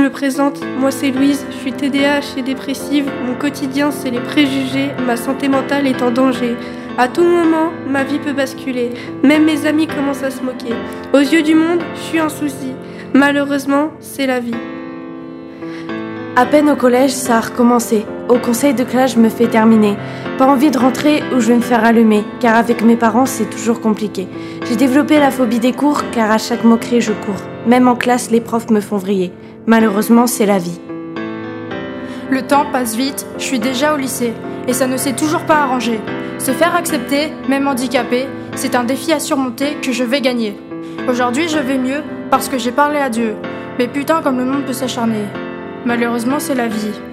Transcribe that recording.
me présente, moi c'est Louise, je suis TDAH et dépressive, mon quotidien c'est les préjugés, ma santé mentale est en danger. À tout moment, ma vie peut basculer, même mes amis commencent à se moquer. Aux yeux du monde, je suis un souci, malheureusement, c'est la vie. À peine au collège, ça a recommencé. Au conseil de classe, je me fais terminer. Pas envie de rentrer ou je vais me faire allumer, car avec mes parents, c'est toujours compliqué. J'ai développé la phobie des cours, car à chaque moquerie, je cours. Même en classe, les profs me font vriller. Malheureusement, c'est la vie. Le temps passe vite, je suis déjà au lycée, et ça ne s'est toujours pas arrangé. Se faire accepter, même handicapé, c'est un défi à surmonter que je vais gagner. Aujourd'hui, je vais mieux parce que j'ai parlé à Dieu. Mais putain, comme le monde peut s'acharner. Malheureusement, c'est la vie.